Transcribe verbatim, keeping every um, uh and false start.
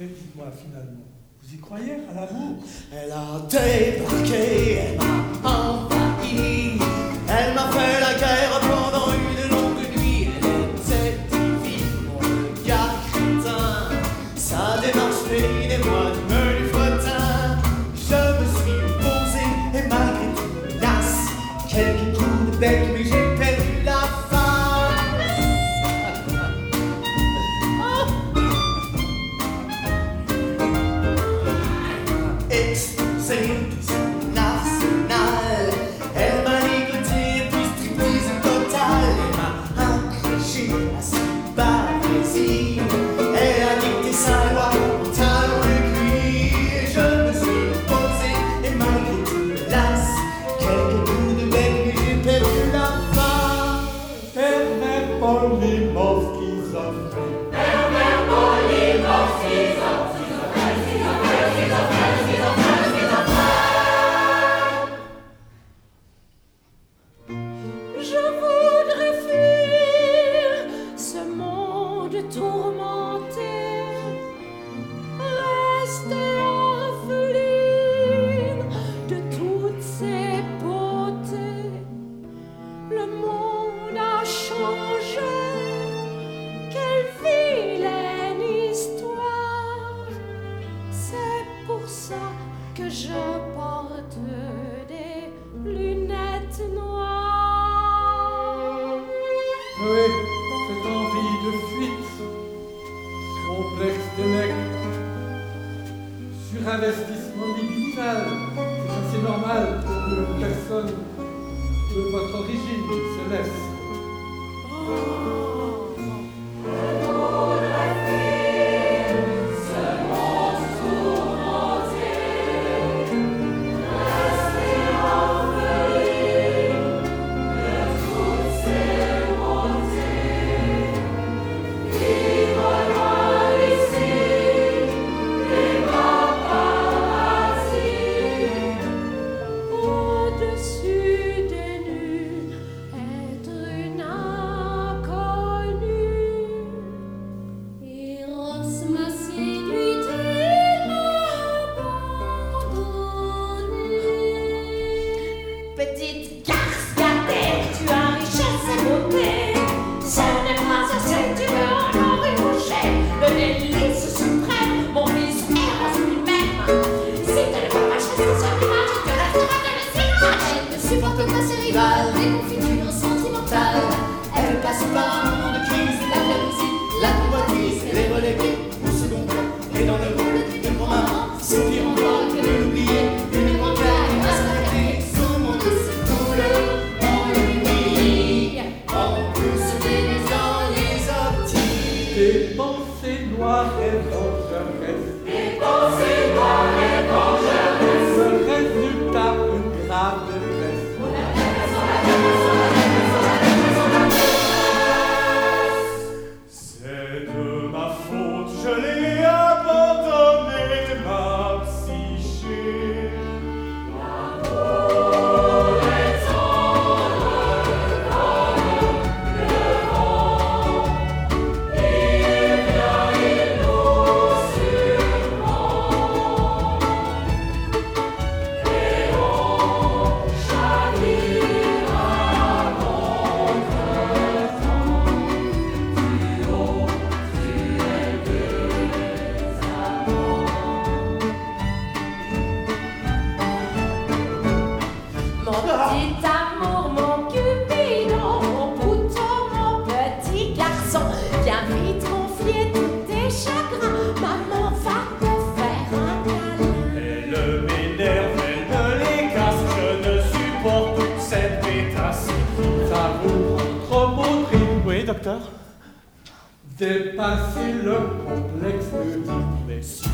Et dites-moi finalement, vous y croyez à l'amour? Elle a débarqué, elle m'a envahi, elle m'a fait la guerre pendant une longue nuit. Elle était divine, mon gars crétin, sa démarche fait des mois de me du fretin. Je me suis opposé et malgré tout, hélas, quelques coups de bec, mais j'ai perdu la face. Exposé de son arsenal, elle m'a ligoté puis striptease totale. Elle m'a accroché à sa barésie, elle a dicté sa loi au talon de cuir. Je me suis opposé et malgré tout, hélas, quelques coups de bec, mais j'ai perdu la face. Herbert Polimov schizophrène. Herbert Polimov schizophrène. Je voudrais fuir ce monde tourmenté, rester orpheline de toutes ces beautés. Le monde a changé, quelle vilaine histoire. C'est pour ça que je porte des lunettes noires. Oui, cette envie de fuite, complexe d'électre, surinvestissement libidinal, c'est assez normal pour une personne de votre origine céleste. Au-dessus des nues, être une inconnue. Eros m'a séduite et m'a abandonnée. Petite garce gâtée, tu as richesse et beauté. Ce n'est pas assez, tu veux en or et coucher. Le délice suprême, mon vice Eros lui-même. Si tu ne peux pas chasser sur l'image, je te resterai de laisser. Elle ne supporte pas ses rivales, les confitures sentimentales. Elle passe par un moment de crise, la jalousie, la convoitise et les relégués au second plan. Et dans le rôle d'une grand-maman, soupir encore que de l'oublier. Une grand-mère installée, son monde se coule en lumière. En plus des dans les optiques. Des pensées noires et vengeresses, Des pensées noires et vengeresses. le résultat une grave détresse. C'est de ma faute, je l'ai abandonné, ma psyché. L'amour est tendre comme le vent. Il vient, il nous surprend. Et on chavire à contre-temps. Du haut, tu es des amants. Mon petit amour, mon cupidon, mon bouton, mon petit garçon, viens vite confier tous tes chagrins, maman va te faire un câlin. Elle m'énerve, elle me les casse, je ne supporte toute cette pétasse. Ça vous rend trop beau trip. Oui, docteur? Dépassez le complexe de vie. Mais si